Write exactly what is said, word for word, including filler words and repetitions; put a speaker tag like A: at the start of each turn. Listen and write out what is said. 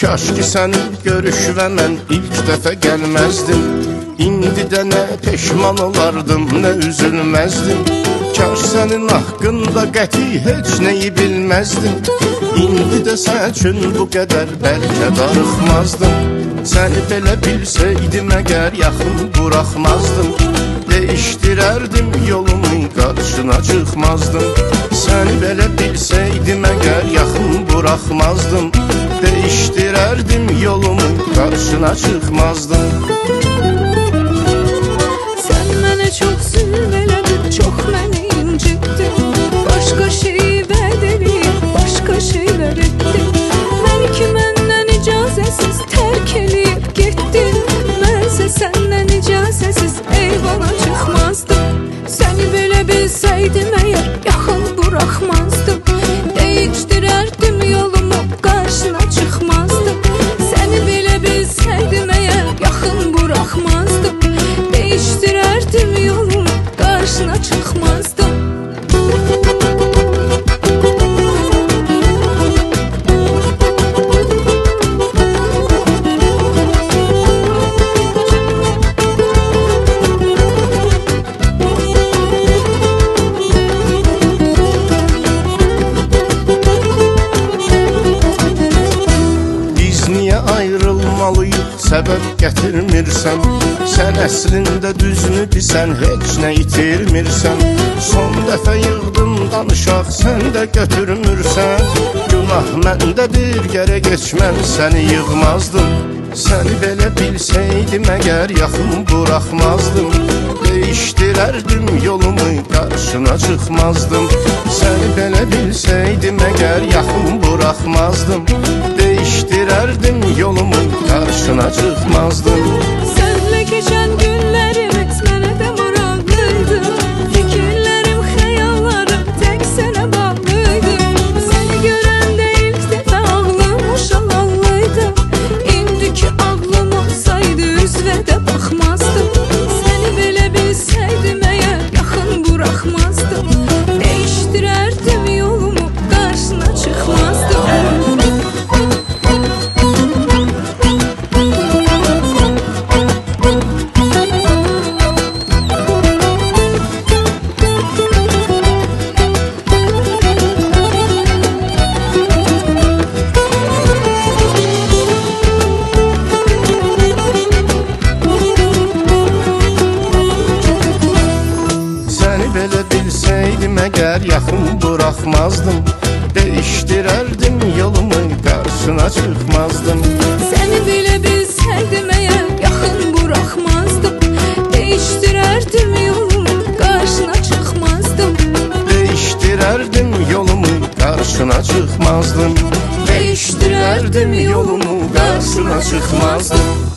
A: Kaş ki səni görüşvə mən ilk dəfə gəlməzdim. İndi də nə peşman olardım, nə üzülməzdim. Kaş sənin haqqında qəti heç neyi bilməzdim. İndi də sən üçün bu qədər bəlkə darıxmazdım. Səni belə bilsəydim əgər yaxın buraxmazdım. Değişdirərdim yolumun qarşına çıxmazdım. Səni belə bilsəydim əgər yaxın buraxmazdım. Değişdirərdim yolumun qarşına çıxmazdım.
B: Sən mənə çox zülm elədin, çox məni incitdin. Başqa şeyi vəd eləyib, başqa şeylər etdin. Məni ki məndən icazəsiz tərk eləyib getdin. Mənsə səndən icazəsiz eyvana çıxmazdım. Səni belə bilsəydim əgər yaxın buraxmazdım. Değişdirərdim yolumu qarşına çıxmazdım. Səni belə bilsəydim əgər yaxın buraxmazdım. Değişdirərdim yolumu qarşına çıxmazdım.
A: Ayrılmalıyıq, səbəb gətirmirsən. Sən əslində düzünü bilsən, heç nə itirmirsən. Son dəfə yığdım danışaq, sən də götürmürsən. Günah məndədir, gərək heç mən səni yığmazdım. Səni belə bilsəydim əgər yaxın buraxmazdım. Değişdirərdim yolumu qarşına çıxmazdım. Səni belə bilsəydim əgər yaxın buraxmazdım. Değişdirərdim yolumu qarşına çıxmazdım.
B: Sənlə keçən günlərimiz mənə də maraqlıydı. Fikirlərim, xəyallarım tək sənə bağlıydı. Səni görəndə ilk dəfə ağlım uşaqlıydı. İndiki ağlım olsaydı üzvə də baxmazdım. Səni belə bilsəydim əgər yaxın buraxmazdım. Değişdirərdim yolumu qarşına çıxmazdım.
A: Belə bilsəydim əgər yaxın buraxmazdım. Değişdirərdim yolumu qarşına çıxmazdım.
B: Səni belə bilsəydim əgər yaxın buraxmazdım. Değişdirərdim yolumu qarşına çıxmazdım.
A: Değişdirərdim yolumu qarşına çıxmazdım. Değişdirərdim yolumu qarşına çıxmazdım.